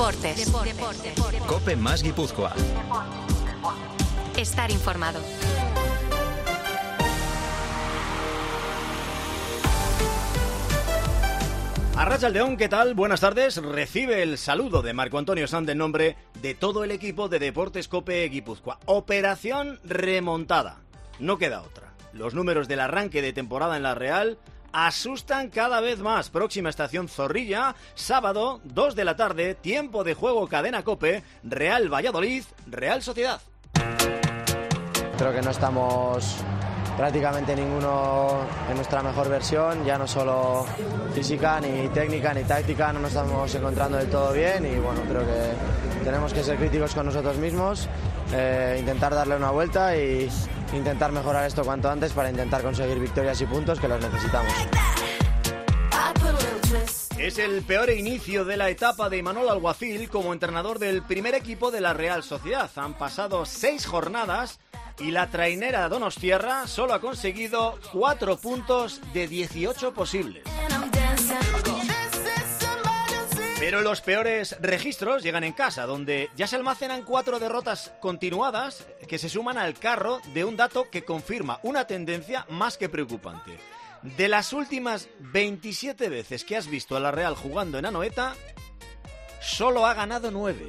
Deportes. COPE más Guipúzcoa. Estar informado. Arratsaldeon, ¿qué tal? Buenas tardes. Recibe el saludo de Marco Antonio Sanz en nombre de todo el equipo de Deportes COPE Guipúzcoa. Operación remontada. No queda otra. Los números del arranque de temporada en la Real asustan cada vez más. Próxima estación Zorrilla, sábado, 2 de la tarde, tiempo de juego Cadena COPE, Real Valladolid, Real Sociedad. Creo que no estamos prácticamente ninguno en nuestra mejor versión, ya no solo física, ni técnica, ni táctica, no nos estamos encontrando del todo bien y bueno, creo que tenemos que ser críticos con nosotros mismos, intentar darle una vuelta y intentar mejorar esto cuanto antes para intentar conseguir victorias y puntos que los necesitamos. Es el peor inicio de la etapa de Imanol Alguacil como entrenador del primer equipo de la Real Sociedad. Han pasado 6 jornadas y la trainera donostiarra solo ha conseguido 4 puntos de 18 posibles. Pero los peores registros llegan en casa, donde ya se almacenan 4 derrotas continuadas que se suman al carro de un dato que confirma una tendencia más que preocupante. De las últimas 27 veces que has visto a la Real jugando en Anoeta, solo ha ganado 9.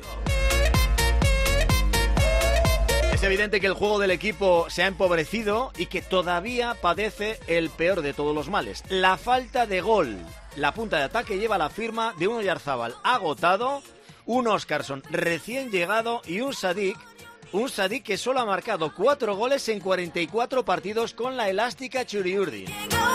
Es evidente que el juego del equipo se ha empobrecido y que todavía padece el peor de todos los males, la falta de gol. La punta de ataque lleva la firma de un Oyarzábal agotado, un Óscarson recién llegado y un Sadik que solo ha marcado 4 goles en 44 partidos con la elástica Churiurdi.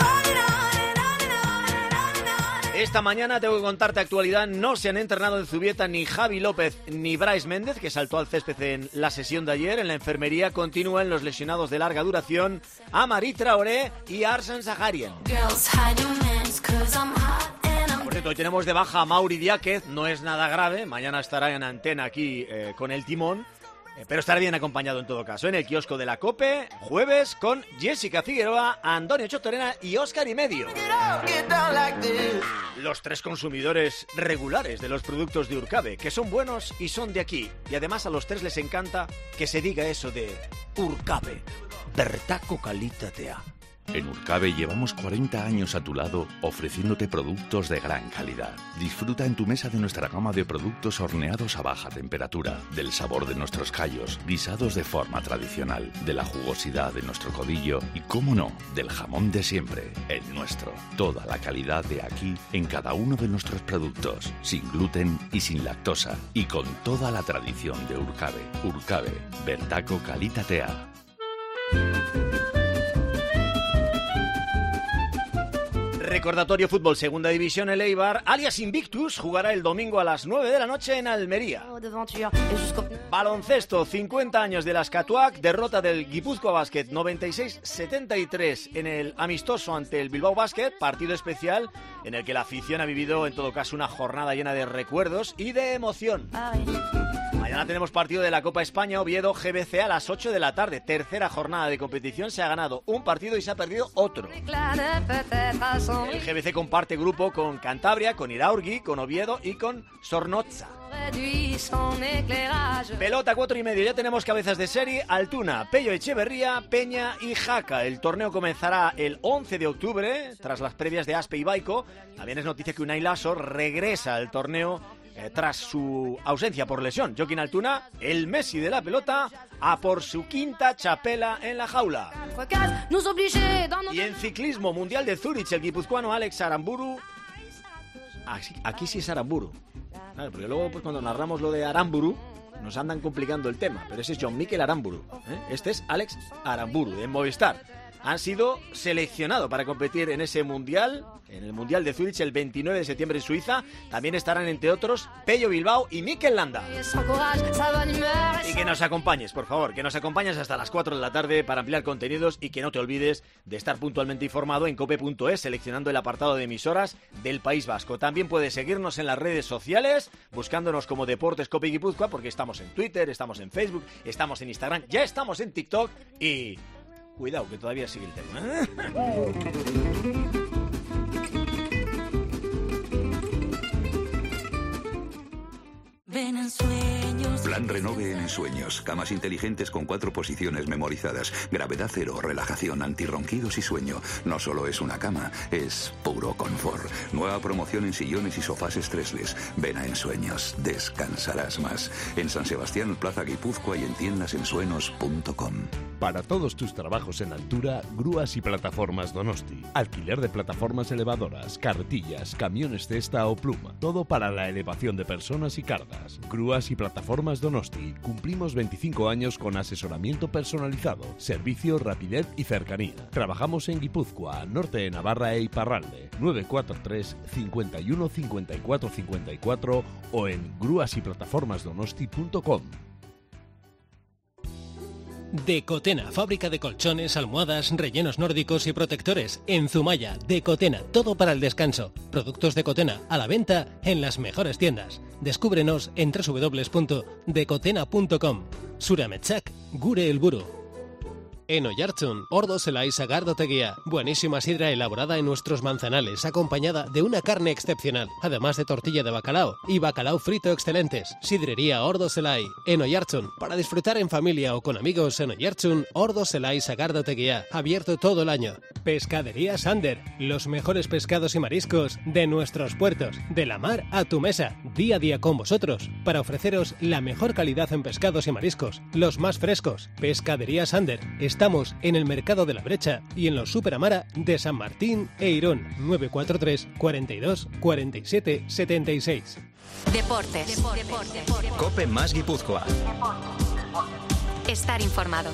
Esta mañana tengo que contarte actualidad, no se han entrenado en Zubieta ni Javi López ni Brais Méndez, que saltó al césped en la sesión de ayer. En la enfermería continúan los lesionados de larga duración, Amari Traoré y Arsen Saharian. Por cierto, hoy tenemos de baja a Mauri Diáquez, no es nada grave, mañana estará en antena aquí con el timón. Pero estará bien acompañado en todo caso en el kiosco de la COPE, jueves con Jessica Figueroa, Antonio Chotorena y Óscar y Medio. Los 3 consumidores regulares de los productos de Urcabe, que son buenos y son de aquí. Y además a los 3 les encanta que se diga eso de Urcabe, bertako kalitatea. En Urcabe llevamos 40 años a tu lado ofreciéndote productos de gran calidad. Disfruta en tu mesa de nuestra gama de productos horneados a baja temperatura, del sabor de nuestros callos, guisados de forma tradicional, de la jugosidad de nuestro codillo y, cómo no, del jamón de siempre, el nuestro. Toda la calidad de aquí en cada uno de nuestros productos, sin gluten y sin lactosa, y con toda la tradición de Urcabe. Urcabe, bertako kalitatea. Recordatorio fútbol, segunda división, el Eibar, alias Invictus, jugará el domingo a las 9 de la noche en Almería. Baloncesto, 50 años de las Catuac, derrota del Guipúzcoa Basket 96-73 en el amistoso ante el Bilbao Basket, partido especial en el que la afición ha vivido en todo caso una jornada llena de recuerdos y de emoción. Mañana tenemos partido de la Copa España, Oviedo GBC a las 8 de la tarde. Tercera jornada de competición, se ha ganado un partido y se ha perdido otro. El GBC comparte grupo con Cantabria, con Iraurgi, con Oviedo y con Zornotza. Pelota 4:30, ya tenemos cabezas de serie: Altuna, Pello Echeverría, Peña y Jaca. El torneo comenzará el 11 de octubre, tras las previas de Aspe y Baico. También es noticia que Unai Lasso regresa al torneo tras su ausencia por lesión. Joaquín Altuna, el Messi de la pelota, a por su 5ª chapela en la jaula. Y en ciclismo, Mundial de Zúrich, el guipuzcoano Alex Aramburu. Aquí sí es Aramburu. Claro, porque luego pues, cuando narramos lo de Aramburu nos andan complicando el tema, pero ese es John Mikel Aramburu, ¿eh? Este es Alex Aramburu, de Movistar. Han sido seleccionados para competir en ese mundial, en el Mundial de Zúrich el 29 de septiembre en Suiza. También estarán, entre otros, Pello Bilbao y Mikel Landa. Y que nos acompañes, por favor, que nos acompañes hasta las 4 de la tarde para ampliar contenidos y que no te olvides de estar puntualmente informado en cope.es, seleccionando el apartado de emisoras del País Vasco. También puedes seguirnos en las redes sociales, buscándonos como Deportes Cope Guipúzcoa, porque estamos en Twitter, estamos en Facebook, estamos en Instagram, ya estamos en TikTok y... cuidado, que todavía sigue el tema. Plan Renove en Ensueños. Camas inteligentes con 4 posiciones memorizadas. Gravedad cero, relajación, antirronquidos y sueño. No solo es una cama, es puro confort. Nueva promoción en sillones y sofás estresles. Ven a Ensueños, descansarás más. En San Sebastián, Plaza Guipúzcoa y en tiendasensuenos.com. Para todos tus trabajos en altura, Grúas y Plataformas Donosti. Alquiler de plataformas elevadoras, carretillas, camiones cesta o pluma. Todo para la elevación de personas y cargas. Grúas y Plataformas Donosti. Cumplimos 25 años con asesoramiento personalizado, servicio, rapidez y cercanía. Trabajamos en Guipúzcoa, norte de Navarra e Iparralde. 943 51 54 54 o en gruasyplataformasdonosti.com. Decotena, fábrica de colchones, almohadas, rellenos nórdicos y protectores. En Zumaya, Decotena, todo para el descanso. Productos Decotena a la venta en las mejores tiendas. Descúbrenos en www.decotena.com. Surametsak, gure helburu. En Oiartzun, Ordo Zelai Sagardotegia. Buenísima sidra elaborada en nuestros manzanales, acompañada de una carne excepcional, además de tortilla de bacalao y bacalao frito excelentes. Sidrería Ordo Zelai, en Oiartzun. Para disfrutar en familia o con amigos en Oiartzun, Ordo Zelai Sagardotegia. Abierto todo el año. Pescadería Sander. Los mejores pescados y mariscos de nuestros puertos. De la mar a tu mesa. Día a día con vosotros. Para ofreceros la mejor calidad en pescados y mariscos. Los más frescos. Pescadería Sander. Estamos en el Mercado de la Brecha y en los Superamara de San Martín e Irún. 943 42 47 76. Deportes. Cope más Guipúzcoa. Estar informado.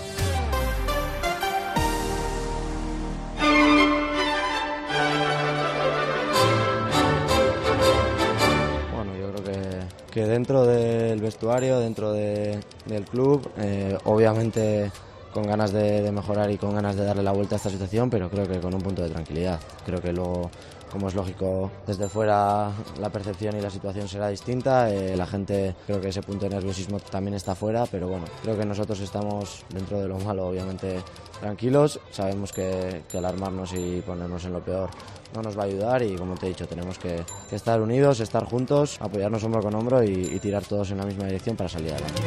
Bueno, yo creo que dentro del vestuario, dentro del club, obviamente con ganas de mejorar y con ganas de darle la vuelta a esta situación, pero creo que con un punto de tranquilidad. Creo que luego, como es lógico, desde fuera la percepción y la situación será distinta. La gente, creo que ese punto de nerviosismo también está fuera, pero bueno, creo que nosotros estamos, dentro de lo malo, obviamente tranquilos. Sabemos que alarmarnos y ponernos en lo peor no nos va a ayudar y, como te he dicho, tenemos que estar unidos, estar juntos, apoyarnos hombro con hombro y tirar todos en la misma dirección para salir adelante.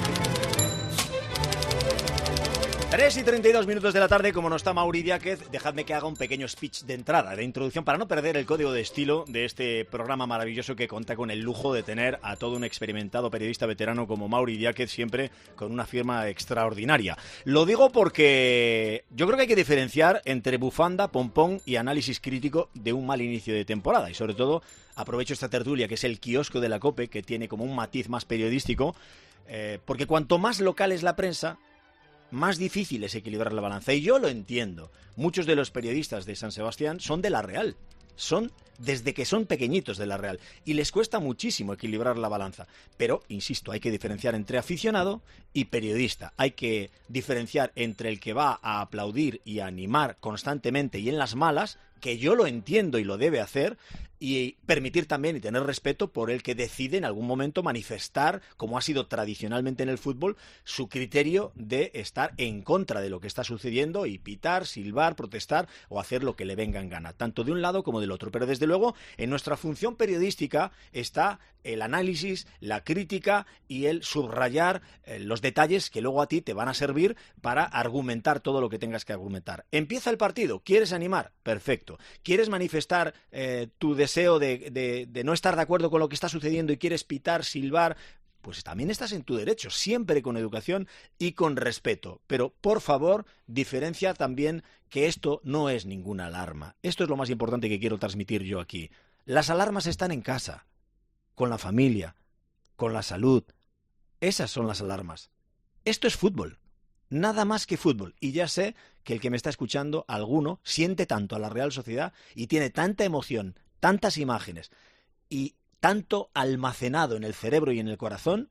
3:32 de la tarde, como no está Mauri Diáquez, dejadme que haga un pequeño speech de entrada, de introducción, para no perder el código de estilo de este programa maravilloso que cuenta con el lujo de tener a todo un experimentado periodista veterano como Mauri Diáquez, siempre con una firma extraordinaria. Lo digo porque yo creo que hay que diferenciar entre bufanda, pompón y análisis crítico de un mal inicio de temporada, y sobre todo aprovecho esta tertulia que es el kiosco de la COPE, que tiene como un matiz más periodístico, porque cuanto más local es la prensa, más difícil es equilibrar la balanza. Y yo lo entiendo. Muchos de los periodistas de San Sebastián son de La Real. Son desde que son pequeñitos de La Real. Y les cuesta muchísimo equilibrar la balanza. Pero, insisto, hay que diferenciar entre aficionado y periodista. Hay que diferenciar entre el que va a aplaudir y a animar constantemente y en las malas, que yo lo entiendo y lo debe hacer, y permitir también y tener respeto por el que decide en algún momento manifestar, como ha sido tradicionalmente en el fútbol, su criterio de estar en contra de lo que está sucediendo y pitar, silbar, protestar o hacer lo que le venga en gana, tanto de un lado como del otro. Pero desde luego en nuestra función periodística está el análisis, la crítica y el subrayar los detalles que luego a ti te van a servir para argumentar todo lo que tengas que argumentar. Empieza el partido, ¿quieres animar? Perfecto. ¿Quieres manifestar tu deseo de no estar de acuerdo con lo que está sucediendo y quieres pitar, silbar? Pues también estás en tu derecho, siempre con educación y con respeto. Pero, por favor, diferencia también que esto no es ninguna alarma. Esto es lo más importante que quiero transmitir yo aquí. Las alarmas están en casa, con la familia, con la salud. Esas son las alarmas. Esto es fútbol. Nada más que fútbol. Y ya sé que el que me está escuchando, alguno, siente tanto a la Real Sociedad y tiene tanta emoción, tantas imágenes y tanto almacenado en el cerebro y en el corazón,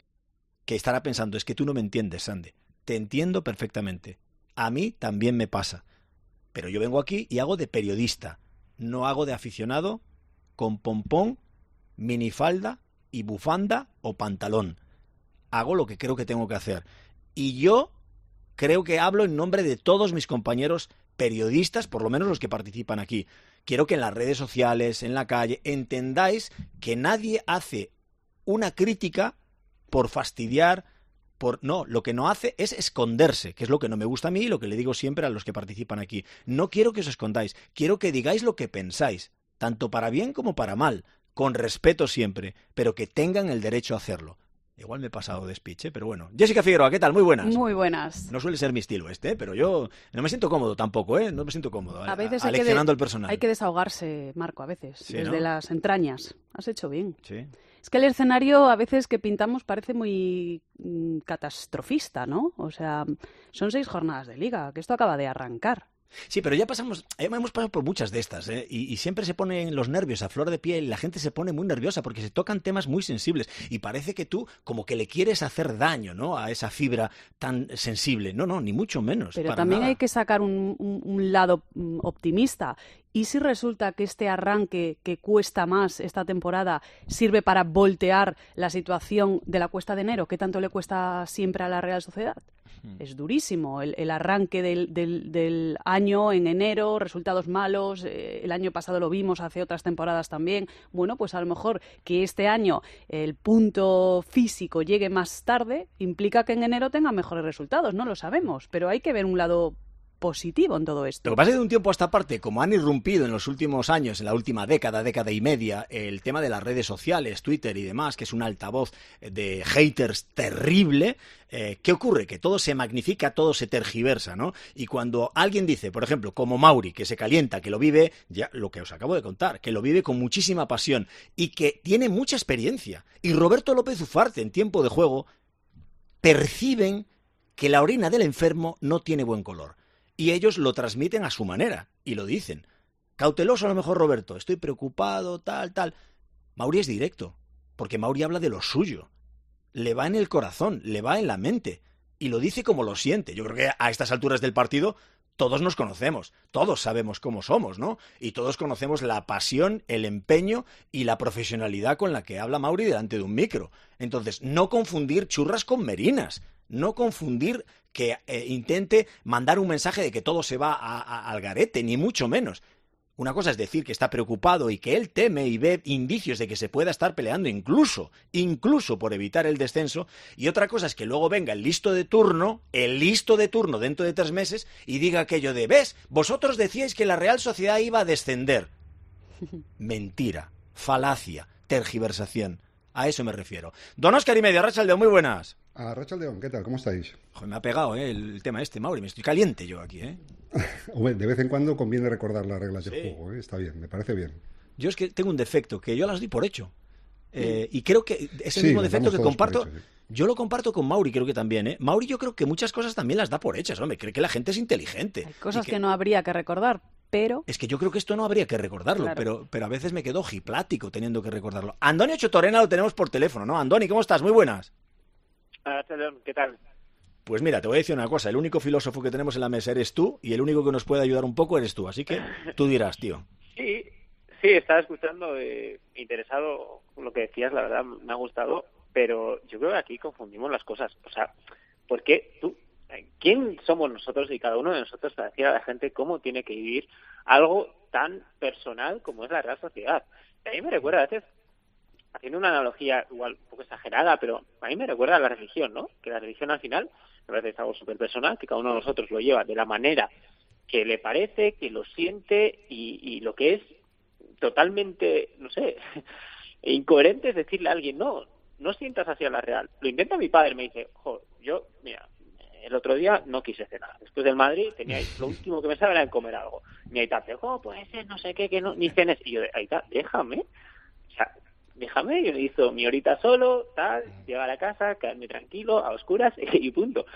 que estará pensando, es que tú no me entiendes, Sande. Te entiendo perfectamente. A mí también me pasa. Pero yo vengo aquí y hago de periodista. No hago de aficionado con pompón, minifalda y bufanda o pantalón. Hago lo que creo que tengo que hacer. Y yo creo que hablo en nombre de todos mis compañeros periodistas, por lo menos los que participan aquí. Quiero que en las redes sociales, en la calle, entendáis que nadie hace una crítica por fastidiar, no, lo que no hace es esconderse, que es lo que no me gusta a mí y lo que le digo siempre a los que participan aquí. No quiero que os escondáis, quiero que digáis lo que pensáis, tanto para bien como para mal, con respeto siempre, pero que tengan el derecho a hacerlo. Igual me he pasado de speech, pero bueno. Jessica Figueroa, ¿qué tal? Muy buenas. Muy buenas. No suele ser mi estilo pero yo no me siento cómodo tampoco, No me siento cómodo a veces aleccionando el personal. Hay que desahogarse, Marco, a veces, sí, desde las entrañas. Has hecho bien. Sí. Es que el escenario a veces que pintamos parece muy catastrofista, ¿no? O sea, son 6 jornadas de liga, que esto acaba de arrancar. Sí, pero ya hemos pasado por muchas de estas, y siempre se ponen los nervios a flor de piel y la gente se pone muy nerviosa porque se tocan temas muy sensibles y parece que tú como que le quieres hacer daño, ¿no? A esa fibra tan sensible. No, ni mucho menos. Pero también hay que sacar un lado optimista. ¿Y si resulta que este arranque que cuesta más esta temporada sirve para voltear la situación de la cuesta de enero, que tanto le cuesta siempre a la Real Sociedad? Es durísimo el arranque del año en enero, resultados malos, el año pasado lo vimos, hace otras temporadas también. Bueno, pues a lo mejor que este año el punto físico llegue más tarde implica que en enero tenga mejores resultados, no lo sabemos, pero hay que ver un lado positivo en todo esto. Lo que pasa es que de un tiempo a esta parte, como han irrumpido en los últimos años, en la última década y media, el tema de las redes sociales, Twitter y demás, que es un altavoz de haters terrible, ¿qué ocurre? Que todo se magnifica, todo se tergiversa, ¿no? Y cuando alguien dice, por ejemplo, como Mauri, que se calienta, que lo vive, ya lo que os acabo de contar, que lo vive con muchísima pasión y que tiene mucha experiencia, y Roberto López Ufarte, en tiempo de juego, perciben que la orina del enfermo no tiene buen color. Y ellos lo transmiten a su manera, y lo dicen. Cauteloso a lo mejor, Roberto, estoy preocupado, tal. Mauri es directo, porque Mauri habla de lo suyo. Le va en el corazón, le va en la mente, y lo dice como lo siente. Yo creo que a estas alturas del partido todos nos conocemos, todos sabemos cómo somos, ¿no? Y todos conocemos la pasión, el empeño y la profesionalidad con la que habla Mauri delante de un micro. Entonces, no confundir churras con merinas, no confundir que intente mandar un mensaje de que todo se va al garete, ni mucho menos. Una cosa es decir que está preocupado y que él teme y ve indicios de que se pueda estar peleando incluso por evitar el descenso, y otra cosa es que luego venga el listo de turno dentro de 3 meses y diga aquello de, ¿ves? Vosotros decíais que la Real Sociedad iba a descender. Mentira, falacia, tergiversación. A eso me refiero. Don Óscar y medio, Arratsaldeon, muy buenas. Arratsaldeon, ¿qué tal? ¿Cómo estáis? Joder, me ha pegado el tema Mauri, me estoy caliente yo aquí, Hombre, de vez en cuando conviene recordar las reglas del juego, Está bien, me parece bien. Yo es que tengo un defecto, que yo las doy por hecho. Y creo que es el mismo defecto que comparto. Hecho, sí. Yo lo comparto con Mauri, creo que también, Mauri, yo creo que muchas cosas también las da por hechas, hombre. Cree que la gente es inteligente. Hay cosas que no habría que recordar, pero... Es que yo creo que esto no habría que recordarlo, claro. pero a veces me quedo ojiplático teniendo que recordarlo. Antonio Chotorena lo tenemos por teléfono, ¿no? Andoni, ¿cómo estás? Muy buenas. ¿Qué tal? Pues mira, te voy a decir una cosa. El único filósofo que tenemos en la mesa eres tú, y el único que nos puede ayudar un poco eres tú. Así que tú dirás, tío. Sí, estaba escuchando, interesado con lo que decías, la verdad me ha gustado, pero yo creo que aquí confundimos las cosas. O sea, ¿por qué quién somos nosotros y cada uno de nosotros para decir a la gente cómo tiene que vivir algo tan personal como es la Real Sociedad? A mí me recuerda a veces, haciendo una analogía igual un poco exagerada, pero a mí me recuerda a la religión, ¿no? Que la religión al final me parece que es algo súper personal, que cada uno de nosotros lo lleva de la manera que le parece, que lo siente, y lo que es totalmente, no sé, incoherente es decirle a alguien, no sientas hacia la Real. Lo intenta mi padre, me dice, yo, mira, el otro día no quise cenar. Después del Madrid, lo último que me sabe era comer algo. Mi Aita, puede ser, no sé qué, que no, ni cenes. Y yo, Aita, déjame. O sea, déjame, yo hizo mi horita solo, llegar a casa, quedarme tranquilo, a oscuras, y punto.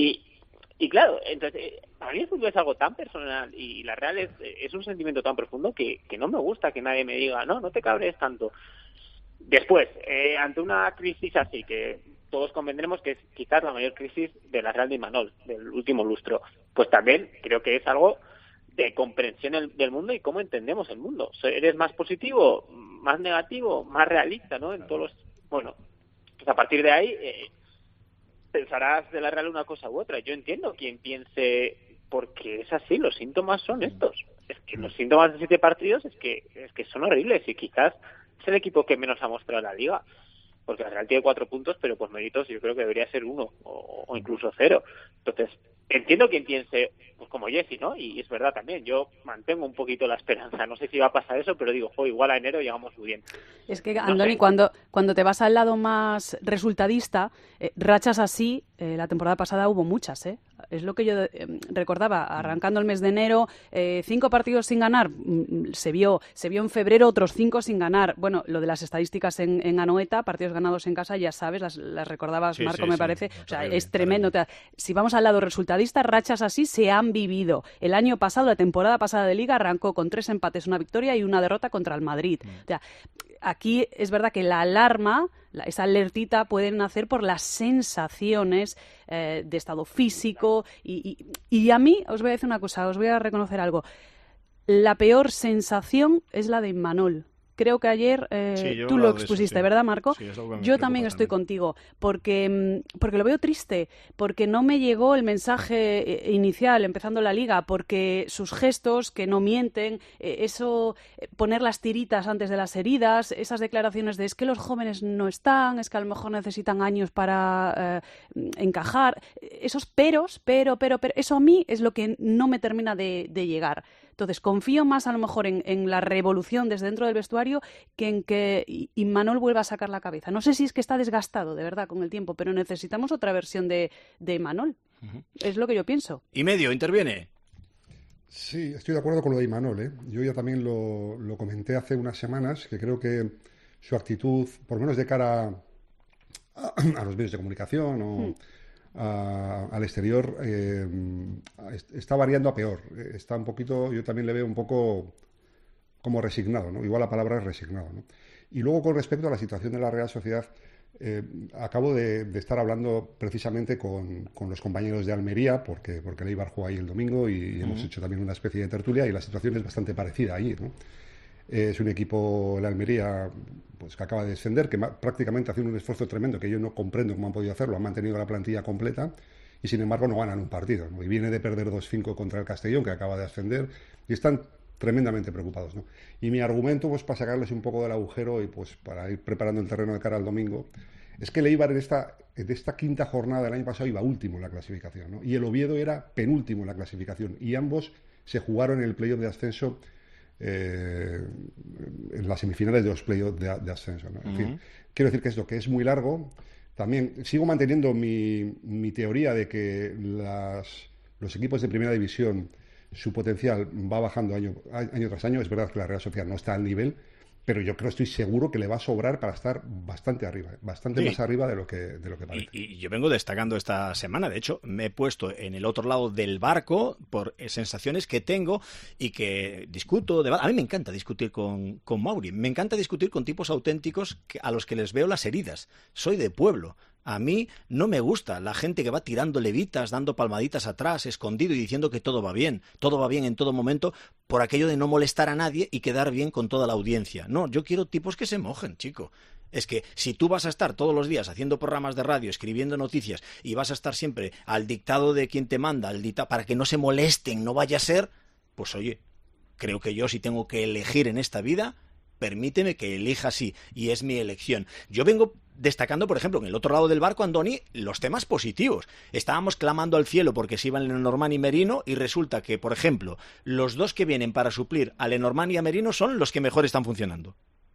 Y claro, entonces, para mí el fútbol es algo tan personal y la Real es un sentimiento tan profundo que no me gusta que nadie me diga, no te cabres tanto. Después, ante una crisis así, que todos convendremos que es quizás la mayor crisis de la Real de Imanol, del último lustro, pues también creo que es algo de comprensión del mundo y cómo entendemos el mundo. ¿Eres más positivo, más negativo, más realista, ¿no? En todos los... Bueno, pues a partir de ahí pensarás de la Real una cosa u otra. Yo entiendo quien piense, porque es así, los síntomas son estos. Es que los síntomas de 7 partidos es que son horribles y quizás es el equipo que menos ha mostrado en la Liga. porque el Real tiene 4 puntos, pero por méritos yo creo que debería ser 1 o incluso 0. Entonces, entiendo quien piense, pues como Jesse, ¿no? Y es verdad también, yo mantengo un poquito la esperanza. No sé si va a pasar eso, pero digo, igual a enero llegamos muy bien. Es que, Andoni, cuando te vas al lado más resultadista, rachas así, la temporada pasada hubo muchas, ¿eh? Es lo que yo recordaba, arrancando el mes de enero, 5 partidos sin ganar, se vio en febrero otros 5 sin ganar. Bueno, lo de las estadísticas en Anoeta, partidos ganados en casa, ya sabes, las recordabas, sí, Marco, sí, me parece. O sea, es tremendo. Si vamos al lado resultadista, rachas así se han vivido. El año pasado, la temporada pasada de Liga, arrancó con 3 empates, una victoria y una derrota contra el Madrid. O sea, aquí es verdad que la alarma, esa alertita puede nacer por las sensaciones de estado físico y a mí, os voy a decir una cosa, os voy a reconocer algo. La peor sensación es la de Imanol. Creo que ayer tú lo expusiste, eso, sí. ¿Verdad, Marco? Sí, yo también estoy contigo, porque lo veo triste, porque no me llegó el mensaje inicial empezando la Liga, porque sus gestos, que no mienten, poner las tiritas antes de las heridas, esas declaraciones de es que los jóvenes no están, es que a lo mejor necesitan años para encajar, esos pero, eso a mí es lo que no me termina de llegar. Entonces, confío más a lo mejor en la revolución desde dentro del vestuario que en que Imanol vuelva a sacar la cabeza. No sé si es que está desgastado, de verdad, con el tiempo, pero necesitamos otra versión de Imanol. Uh-huh. Es lo que yo pienso. Y Medio, interviene. Sí, estoy de acuerdo con lo de Imanol, ¿eh? Yo ya también lo comenté hace unas semanas, que creo que su actitud, por lo menos de cara a los medios de comunicación o... al exterior está variando a peor. Está un poquito, yo también le veo un poco como resignado, ¿no? Igual la palabra es resignado, ¿no? Y luego con respecto a la situación de la Real Sociedad, acabo de estar hablando precisamente con los compañeros de Almería, porque el Eibar jugó ahí el domingo y hemos hecho también una especie de tertulia y la situación es bastante parecida allí, ¿no? Es un equipo, la Almería, pues que acaba de descender, que prácticamente hace un esfuerzo tremendo que yo no comprendo cómo han podido hacerlo, han mantenido la plantilla completa y sin embargo no ganan un partido, ¿no? Y viene de perder 2-5 contra el Castellón, que acaba de ascender, y están tremendamente preocupados, ¿no? Y mi argumento, pues para sacarles un poco del agujero y pues para ir preparando el terreno de cara al domingo, es que el Eibar en esta quinta jornada del año pasado iba último en la clasificación, ¿no? Y el Oviedo era penúltimo en la clasificación y ambos se jugaron en el playoff de ascenso en las semifinales de los playoffs de ascenso, ¿no? En fin, quiero decir que esto, que es muy largo. También sigo manteniendo mi teoría de que los equipos de primera división, su potencial va bajando año tras año. Es verdad que la Real Sociedad no está al nivel, pero yo estoy seguro que le va a sobrar para estar bastante arriba, bastante más arriba de lo que parece. Y yo vengo destacando esta semana, de hecho, me he puesto en el otro lado del barco por sensaciones que tengo y que discuto. A mí me encanta discutir con Mauri, me encanta discutir con tipos auténticos a los que les veo las heridas. Soy de pueblo. A mí no me gusta la gente que va tirando levitas, dando palmaditas atrás, escondido y diciendo que todo va bien en todo momento, por aquello de no molestar a nadie y quedar bien con toda la audiencia. No, yo quiero tipos que se mojen, chico. Es que si tú vas a estar todos los días haciendo programas de radio, escribiendo noticias y vas a estar siempre al dictado de quien te manda, para que no se molesten, no vaya a ser, pues oye, creo que yo si tengo que elegir en esta vida, permíteme que elija así, y es mi elección. Yo vengo destacando, por ejemplo, en el otro lado del barco, Andoni, los temas positivos. Estábamos clamando al cielo porque se iban Lenormand y Merino, y resulta que, por ejemplo, los dos que vienen para suplir a Lenormand y a Merino son los que mejor están funcionando.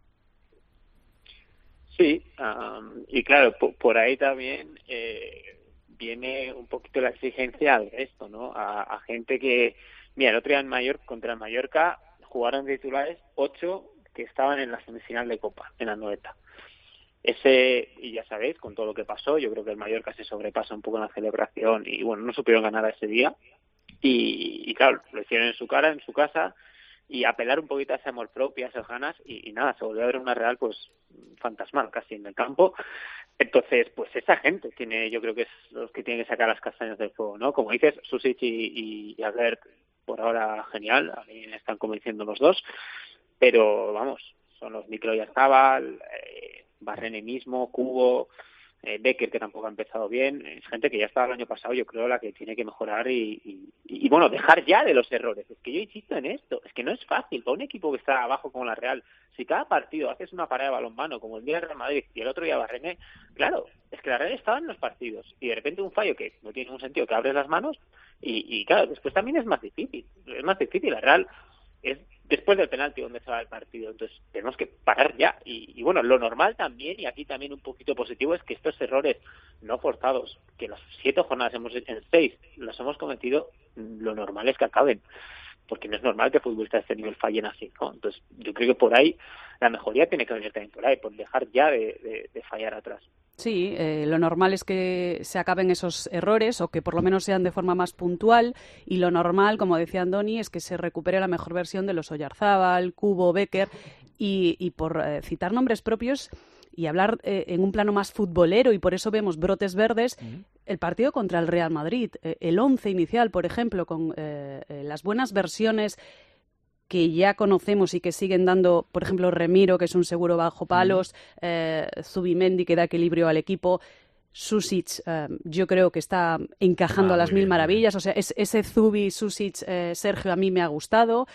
Sí, y claro, por ahí también viene un poquito la exigencia al resto, ¿no? A gente que, mira, el otro día contra el Mallorca jugaron titulares 8 que estaban en la semifinal de Copa, en la Anoeta. Y ya sabéis, con todo lo que pasó, yo creo que el Mallorca se sobrepasa un poco en la celebración y bueno, no supieron ganar a ese día y claro, lo hicieron en su casa y apelar un poquito a ese amor propio, a esas ganas y nada, se volvió a ver una Real pues fantasmal casi en el campo. Entonces, pues esa gente yo creo que es los que tienen que sacar las castañas del fuego, ¿no? Como dices, Susic y Albert, por ahora genial, a mí me están convenciendo los dos, pero vamos, son los Mikel Oyarzabal, Barrene mismo, Cubo, Becker, que tampoco ha empezado bien, es gente que ya estaba el año pasado, yo creo, la que tiene que mejorar y bueno, dejar ya de los errores. Es que yo insisto en esto, es que no es fácil para un equipo que está abajo como la Real. Si cada partido haces una parada de balonmano, como el día de Real Madrid y el otro día Barrene, claro, es que la Real estaba en los partidos y de repente un fallo que no tiene ningún sentido, que abres las manos y claro, después también es más difícil, la Real es después del penalti donde se va el partido, entonces tenemos que parar ya y bueno, lo normal también, y aquí también un poquito positivo, es que estos errores no forzados, que las 7 jornadas en 6 los hemos cometido, lo normal es que acaben, porque no es normal que futbolistas de este nivel fallen así, ¿no? Entonces yo creo que por ahí la mejoría tiene que venir también por ahí, por dejar ya de fallar atrás. Sí, lo normal es que se acaben esos errores o que por lo menos sean de forma más puntual, y lo normal, como decía Andoni, es que se recupere la mejor versión de los Oyarzábal, Cubo, Becker y por citar nombres propios y hablar en un plano más futbolero, y por eso vemos brotes verdes, el partido contra el Real Madrid, el 11 inicial, por ejemplo, con las buenas versiones que ya conocemos y que siguen dando, por ejemplo, Remiro, que es un seguro bajo palos, Zubimendi, que da equilibrio al equipo, Susic, yo creo que está encajando a las mil maravillas, o sea, ese Zubi, Susic, Sergio a mí me ha gustado,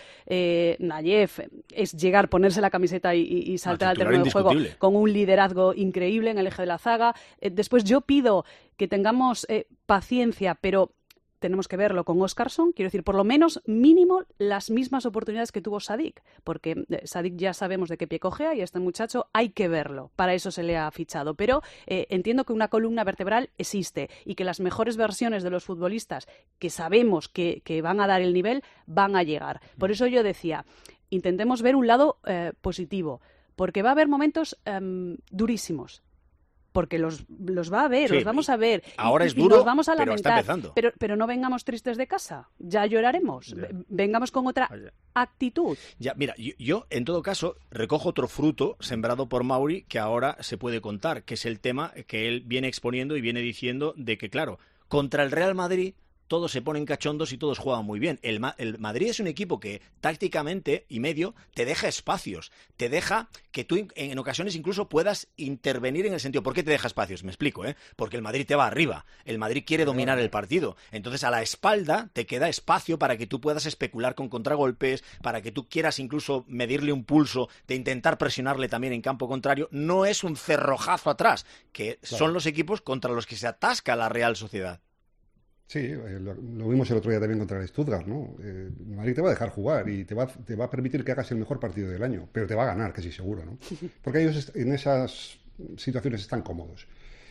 Nayev es llegar, ponerse la camiseta y saltar al terreno de juego con un liderazgo increíble en el eje de la zaga. Después yo pido que tengamos paciencia, pero tenemos que verlo con Óscarson, quiero decir, por lo menos mínimo las mismas oportunidades que tuvo Sadik, porque Sadik ya sabemos de qué pie cojea y este muchacho hay que verlo, para eso se le ha fichado, pero entiendo que una columna vertebral existe y que las mejores versiones de los futbolistas que sabemos que van a dar el nivel van a llegar. Por eso yo decía, intentemos ver un lado positivo, porque va a haber momentos durísimos. Porque los va a haber, los vamos a ver. Ahora y es duro, nos vamos a pero lamentar. está empezando. Pero no vengamos tristes de casa, ya lloraremos. Ya. Vengamos con otra actitud. Ya, mira, yo en todo caso recojo otro fruto sembrado por Mauri que ahora se puede contar, que es el tema que él viene exponiendo y viene diciendo de que, claro, contra el Real Madrid todos se ponen cachondos y todos juegan muy bien. El Madrid es un equipo que tácticamente y medio te deja espacios, te deja que tú en ocasiones incluso puedas intervenir en el sentido. ¿Por qué te deja espacios? Me explico, ¿eh? Porque el Madrid te va arriba, el Madrid quiere dominar el partido, entonces a la espalda te queda espacio para que tú puedas especular con contragolpes, para que tú quieras incluso medirle un pulso de intentar presionarle también en campo contrario. No es un cerrojazo atrás, que son los equipos contra los que se atasca la Real Sociedad. Sí, lo vimos el otro día también contra el Stuttgart, ¿no? Madrid te va a dejar jugar y te va a permitir que hagas el mejor partido del año, pero te va a ganar, que sí, seguro, ¿no? Porque ellos en esas situaciones están cómodos.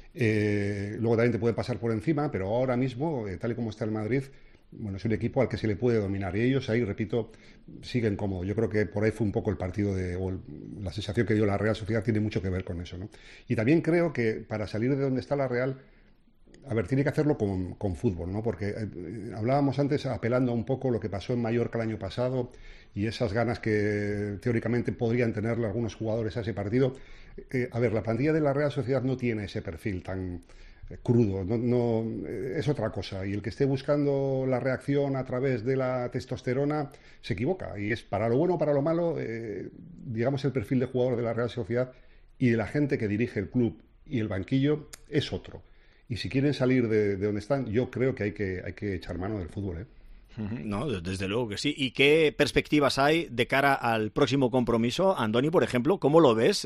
Luego también te puede pasar por encima, pero ahora mismo, tal y como está el Madrid, bueno, es un equipo al que se le puede dominar y ellos ahí, repito, siguen cómodos. Yo creo que por ahí fue un poco el partido la sensación que dio la Real Sociedad tiene mucho que ver con eso, ¿no? Y también creo que para salir de donde está la Real, a ver, tiene que hacerlo con fútbol, ¿no? Porque hablábamos antes apelando a un poco lo que pasó en Mallorca el año pasado y esas ganas que teóricamente podrían tenerle algunos jugadores a ese partido. A ver, la plantilla de la Real Sociedad no tiene ese perfil tan crudo, no, es otra cosa. Y el que esté buscando la reacción a través de la testosterona se equivoca. Y es para lo bueno o para lo malo, digamos, el perfil de jugador de la Real Sociedad y de la gente que dirige el club y el banquillo es otro. Y si quieren salir de donde están, yo creo que hay que echar mano del fútbol, ¿eh? No, desde luego que sí. ¿Y qué perspectivas hay de cara al próximo compromiso? Andoni, por ejemplo, ¿cómo lo ves?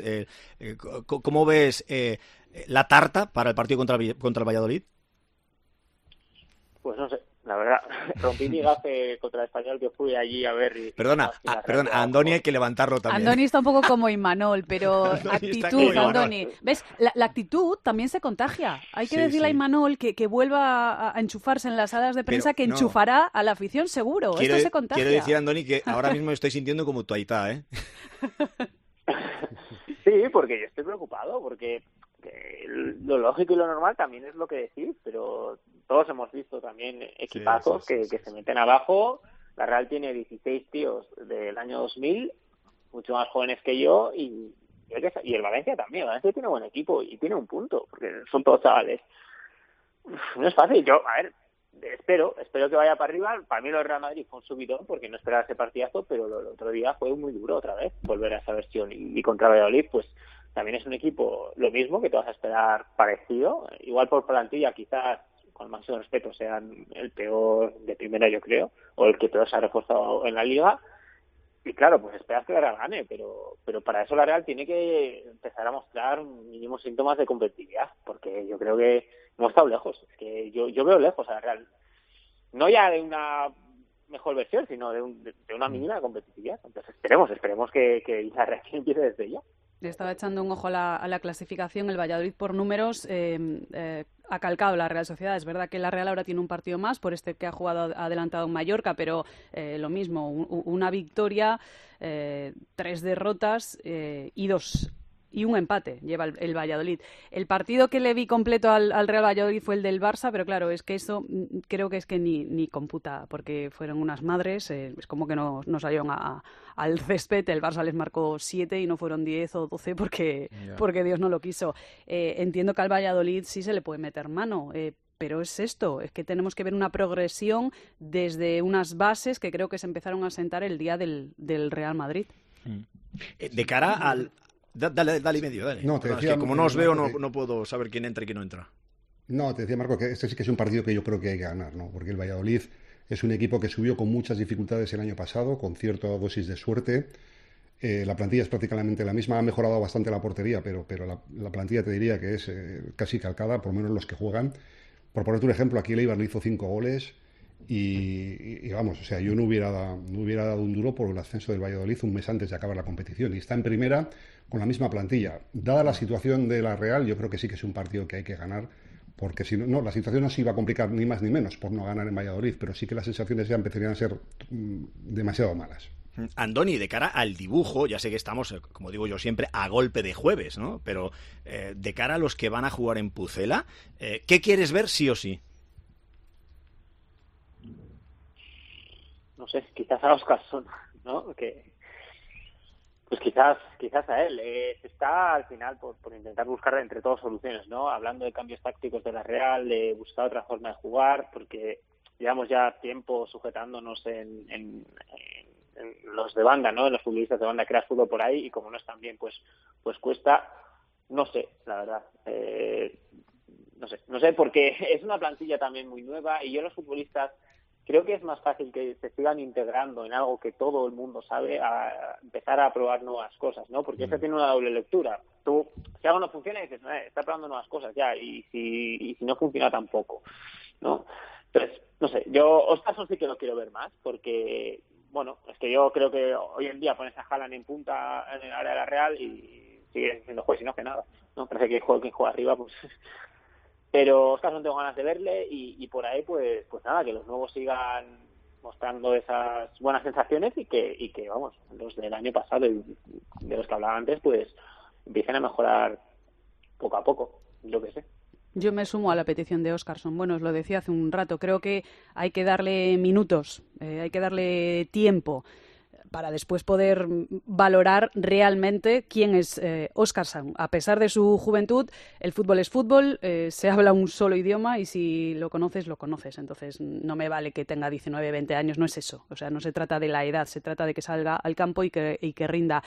¿Cómo ves la tarta para el partido contra el Valladolid? Pues no sé, la verdad, rompí mi gafe contra el Español, que fui allí a ver... Perdona, a Andoni hay que levantarlo también. Andoni está un poco como Imanol, pero actitud, Andoni. ¿Ves? La actitud también se contagia. Hay que decirle a Imanol que vuelva a enchufarse en las salas de prensa, que enchufará a la afición seguro. Esto se contagia. Quiero decir, Andoni, que ahora mismo me estoy sintiendo como tu aitá, ¿eh? Sí, porque yo estoy preocupado, porque lo lógico y lo normal también es lo que decís, pero todos hemos visto también equipazos que se meten abajo. La Real tiene 16 tíos del año 2000, mucho más jóvenes que yo, y el Valencia también. Valencia tiene buen equipo y tiene un punto, porque son todos chavales. No es fácil. Yo, a ver, espero que vaya para arriba. Para mí lo del Real Madrid fue un subidón porque no esperaba ese partidazo, pero el otro día fue muy duro otra vez volver a esa versión, y contra Valladolid pues también es un equipo lo mismo, que te vas a esperar parecido. Igual por plantilla quizás, con el máximo respeto, sean el peor de primera, yo creo, o el que peor se ha reforzado en la Liga. Y claro, pues esperas que la Real gane, pero para eso la Real tiene que empezar a mostrar mínimos síntomas de competitividad, porque yo creo que hemos estado lejos. Es que yo veo lejos a la Real, no ya de una mejor versión, sino de una mínima competitividad. Entonces esperemos que la Real empiece desde ya. Le estaba echando un ojo a la clasificación. El Valladolid, por números, ha calcado la Real Sociedad. Es verdad que la Real ahora tiene un partido más, por este que ha jugado adelantado en Mallorca, pero lo mismo, una victoria, 3 derrotas y un empate lleva el Valladolid. El partido que le vi completo al Real Valladolid fue el del Barça, pero claro, es que eso creo que es que ni computa, porque fueron unas madres, es como que no salieron al césped. El Barça les marcó 7 y no fueron 10 o 12 porque Dios no lo quiso. Entiendo que al Valladolid sí se le puede meter mano, pero es esto, es que tenemos que ver una progresión desde unas bases que creo que se empezaron a sentar el día del Real Madrid. De cara al... Dale medio, dale. No, te decía, es que como no os veo, no puedo saber quién entra y quién no entra. No, te decía, Marco, que este sí que es un partido que yo creo que hay que ganar, ¿no? Porque el Valladolid es un equipo que subió con muchas dificultades el año pasado, con cierta dosis de suerte. La plantilla es prácticamente la misma, ha mejorado bastante la portería, pero la plantilla te diría que es casi calcada, por lo menos los que juegan. Por ponerte un ejemplo, aquí el Eibar le hizo 5 goles y vamos, o sea, yo no hubiera dado un duro por el ascenso del Valladolid un mes antes de acabar la competición, y está en primera con la misma plantilla. Dada la situación de la Real, yo creo que sí que es un partido que hay que ganar, porque si no, la situación no se iba a complicar ni más ni menos por no ganar en Valladolid, pero sí que las sensaciones ya empezarían a ser demasiado malas. Andoni, de cara al dibujo, ya sé que estamos, como digo yo siempre, a golpe de jueves, ¿no? Pero de cara a los que van a jugar en Pucela, ¿qué quieres ver sí o sí? No sé, quizás a Óscarson, ¿no? Pues quizás a él. Se está al final por intentar buscar entre todos soluciones, ¿no? Hablando de cambios tácticos de la Real, de buscar otra forma de jugar, porque llevamos ya tiempo sujetándonos en los de banda, ¿no? En los futbolistas de banda, crear fútbol por ahí, y como no están bien, pues cuesta. No sé, la verdad. No sé, porque es una plantilla también muy nueva, y yo los futbolistas creo que es más fácil que se sigan integrando en algo que todo el mundo sabe, a empezar a probar nuevas cosas, ¿no? Porque eso tiene una doble lectura. Tú, si algo no funciona, dices, está probando nuevas cosas ya, y si no funciona tampoco, ¿no? Entonces, no sé, yo Óscarson sí que lo quiero ver más, porque, bueno, es que yo creo que hoy en día pones a Haaland en punta en el área de la Real y sigue siendo juez y no que nada, ¿no? Parece que quien juega arriba, pues... Pero Óscarson tengo ganas de verle, y por ahí pues nada, que los nuevos sigan mostrando esas buenas sensaciones y que vamos, los del año pasado y de los que hablaba antes, pues empiecen a mejorar poco a poco, yo qué sé. Yo me sumo a la petición de Óscarson. Bueno, os lo decía hace un rato, creo que hay que darle minutos, hay que darle tiempo para después poder valorar realmente quién es Óscarson. A pesar de su juventud, el fútbol es fútbol, se habla un solo idioma, y si lo conoces, lo conoces. Entonces no me vale que tenga 19, 20 años, no es eso. O sea, no se trata de la edad, se trata de que salga al campo y que rinda.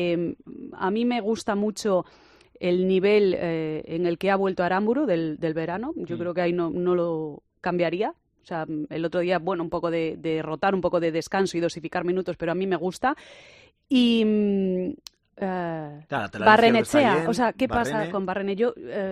A mí me gusta mucho el nivel en el que ha vuelto Aramburu del verano. Yo creo que ahí no lo cambiaría. O sea, el otro día, bueno, un poco de rotar, un poco de descanso y dosificar minutos, pero a mí me gusta. Y Barrenechea, o sea, ¿qué pasa con Barrene? Yo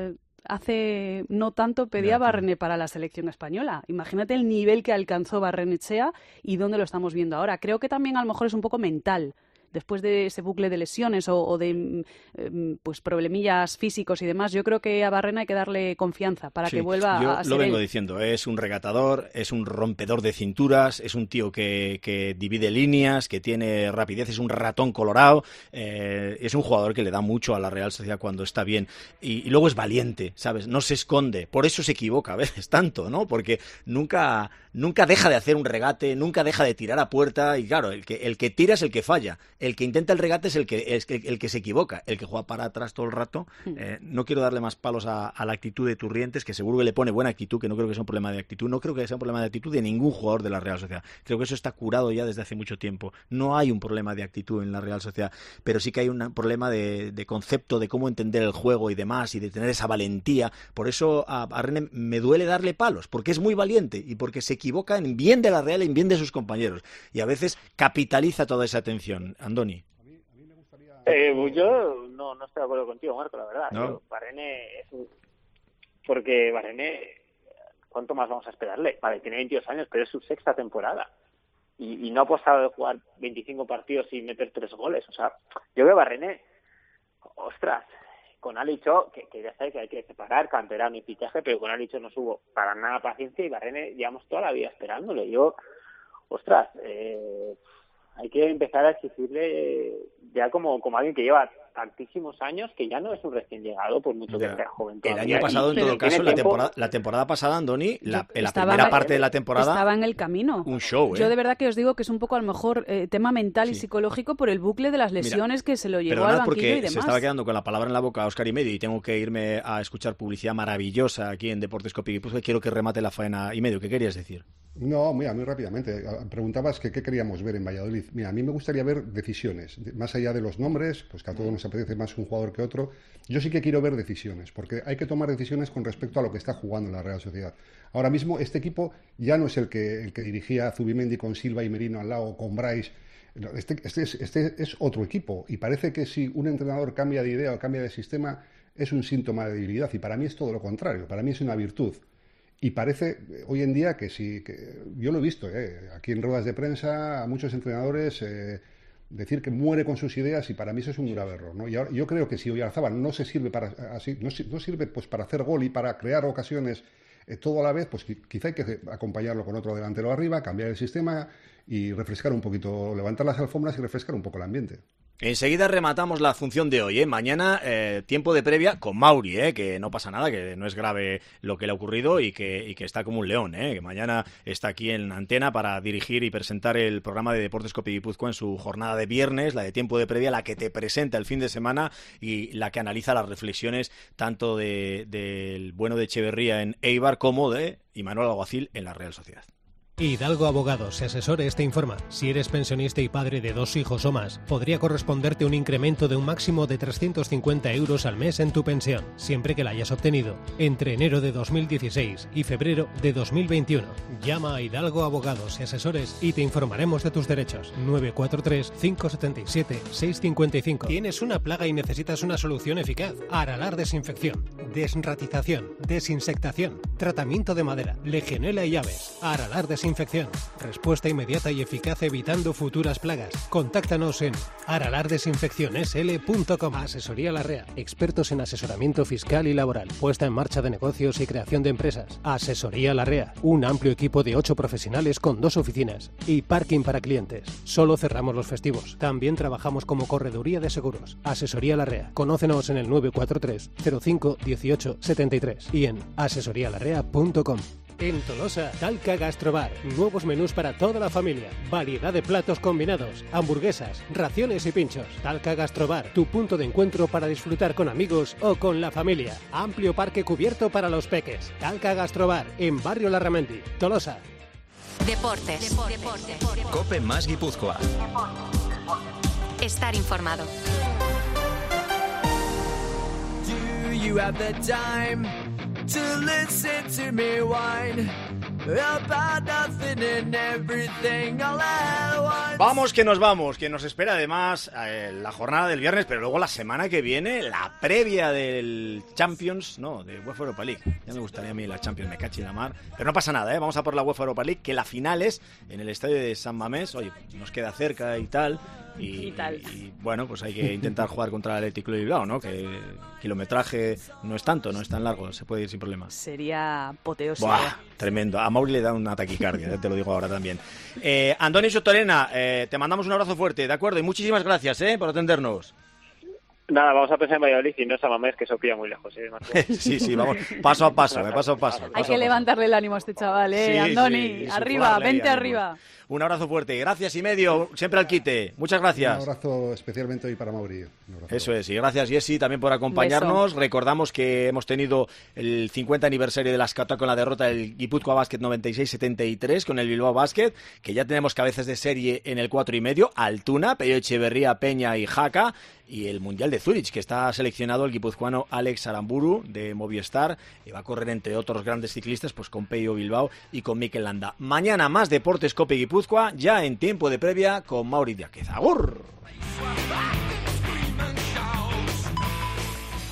hace no tanto pedía Barrene para la selección española. Imagínate el nivel que alcanzó Barrenechea y dónde lo estamos viendo ahora. Creo que también a lo mejor es un poco mental. Después de ese bucle de lesiones o de pues problemillas físicos y demás, yo creo que a Barrena hay que darle confianza para que vuelva a ser yo lo vengo él. diciendo, es un regatador, es un rompedor de cinturas, es un tío que divide líneas, que tiene rapidez, es un ratón colorado, es un jugador que le da mucho a la Real Sociedad cuando está bien, y luego es valiente, ¿sabes? No se esconde, por eso se equivoca a veces tanto, ¿no? Porque nunca deja de hacer un regate, nunca deja de tirar a puerta, y claro, el que tira es el que falla. el que intenta el regate es el que se equivoca, el que juega para atrás todo el rato. No quiero darle más palos a la actitud de Turrientes, que seguro que le pone buena actitud, que no creo que sea un problema de actitud. No creo que sea un problema de actitud de ningún jugador de la Real Sociedad. Creo que eso está curado ya desde hace mucho tiempo. No hay un problema de actitud en la Real Sociedad, pero sí que hay un problema de concepto de cómo entender el juego y demás, y de tener esa valentía. Por eso a René me duele darle palos, porque es muy valiente y porque se equivoca en bien de la Real y en bien de sus compañeros, y a veces capitaliza toda esa atención. Andoni. Yo no estoy de acuerdo contigo, Marco, la verdad. No. Barrene es un... Porque Barrene, ¿cuánto más vamos a esperarle? Vale, tiene 22 años, pero es su sexta temporada. Y no ha apostado de jugar 25 partidos y meter 3 goles. O sea, yo veo a Barrene, ostras, con Alicho, que ya sabes que hay que separar canterano y fichaje, pero con Alicho no hubo para nada paciencia, y Barrene llevamos toda la vida esperándole. Ostras, hay que empezar a exigirle ya como alguien que lleva tantísimos años, que ya no es un recién llegado, por mucho que sea joven todavía. El año pasado, en todo caso, la temporada pasada, Andoni, la primera parte de la temporada... Estaba en el camino. Un show, ¿eh? Yo de verdad que os digo que es un poco, a lo mejor, tema mental y psicológico por el bucle de las lesiones que se lo llevó al banquillo y demás. Se estaba quedando con la palabra en la boca a Óscar y medio, y tengo que irme a escuchar publicidad maravillosa aquí en Deportes Copi. Pues quiero que remate la faena y medio. ¿Qué querías decir? No, mira, muy rápidamente. Preguntabas que qué queríamos ver en Valladolid. Mira, a mí me gustaría ver decisiones. Más allá de los nombres, pues que a todos nos apetece más un jugador que otro. Yo sí que quiero ver decisiones, porque hay que tomar decisiones con respecto a lo que está jugando la Real Sociedad. Ahora mismo este equipo ya no es el que dirigía Zubimendi con Silva y Merino al lado, con Brais. Este es otro equipo, y parece que si un entrenador cambia de idea o cambia de sistema es un síntoma de debilidad, y para mí es todo lo contrario. Para mí es una virtud. Y parece hoy en día que sí, que yo lo he visto aquí en ruedas de prensa a muchos entrenadores decir que muere con sus ideas, y para mí eso es un grave error, ¿no? Y ahora, yo creo que si Oyarzábal no se sirve no sirve pues para hacer gol y para crear ocasiones todo a la vez, pues quizá hay que acompañarlo con otro delantero arriba, cambiar el sistema y refrescar un poquito, levantar las alfombras y refrescar un poco el ambiente. Enseguida rematamos la función de hoy, ¿eh? Mañana tiempo de previa con Mauri, que no pasa nada, que no es grave lo que le ha ocurrido y que está como un león, que mañana está aquí en antena para dirigir y presentar el programa de Deportes Copi Guipúzcoa en su jornada de viernes, la de tiempo de previa, la que te presenta el fin de semana y la que analiza las reflexiones tanto del bueno de Echeverría en Eibar como de Imanol Alguacil en la Real Sociedad. Hidalgo Abogados y Asesores te informa. Si eres pensionista y padre de 2 hijos o más, podría corresponderte un incremento de un máximo de 350 euros al mes en tu pensión, siempre que la hayas obtenido entre enero de 2016 y febrero de 2021. Llama a Hidalgo Abogados y Asesores y te informaremos de tus derechos. 943-577-655. ¿Tienes una plaga y necesitas una solución eficaz? Aralar Desinfección, desratización, desinsectación, tratamiento de madera, legionela y aves. Aralar Desinfección. Respuesta inmediata y eficaz evitando futuras plagas. Contáctanos en aralardesinfeccionsl.com. Asesoría Larrea. Expertos en asesoramiento fiscal y laboral. Puesta en marcha de negocios y creación de empresas. Asesoría Larrea. Un amplio equipo de 8 profesionales con 2 oficinas y parking para clientes. Solo cerramos los festivos. También trabajamos como correduría de seguros. Asesoría Larrea. Conócenos en el 943 05 18 73 y en asesorialarrea.com. En Tolosa, Talca Gastrobar. Nuevos menús para toda la familia. Variedad de platos combinados, hamburguesas, raciones y pinchos. Talca Gastrobar, tu punto de encuentro para disfrutar con amigos o con la familia. Amplio parque cubierto para los peques. Talca Gastrobar, en Barrio Larramendi, Tolosa. Deportes. Cope más Guipúzcoa. Estar informado. Do you have the time to listen to me whine about nothing and everything all at once? Vamos, que nos espera además la jornada del viernes, pero luego la semana que viene la previa del Champions, de UEFA Europa League. Ya me gustaría a mí la Champions, me cachi la mar, pero no pasa nada, vamos a por la UEFA Europa League, que la final es en el estadio de San Mamés. Oye, nos queda cerca y tal. Y bueno, pues hay que intentar jugar contra el Athletic Club de Bilbao, ¿no? Que el kilometraje no es tanto, no es tan largo, se puede ir sin problema. Sería apoteósico. Buah, tremendo. A Mauri le da una taquicardia, te lo digo ahora también. Andoni Sotorena, te mandamos un abrazo fuerte, ¿de acuerdo? Y muchísimas gracias por atendernos. Nada, vamos a pensar en Valladolid y no San Mamés, que eso pilla muy lejos. Sí, vamos, paso a paso, paso a paso. Hay que levantarle el ánimo a este chaval, Andoni. Arriba, vente arriba. Un abrazo fuerte. Gracias y medio, siempre al quite. Muchas gracias. Un abrazo especialmente hoy para Mauri. Eso es, y gracias Jessy también por acompañarnos. Beso. Recordamos que hemos tenido el 50 aniversario de la Escata con la derrota del Guipúzcoa Basket 96-73 con el Bilbao Basket, que ya tenemos cabezas de serie en el 4,5, Altuna, Pello Echeverría, Peña y Jaca, y el Mundial de Zurich, que está seleccionado el guipuzcoano Alex Aramburu de Movistar, y va a correr entre otros grandes ciclistas pues con Pello Bilbao y con Mikel Landa. Mañana más Deportes Cope Guipúzcoa, ya en tiempo de previa con Mauri Diáquez. ¡Agur!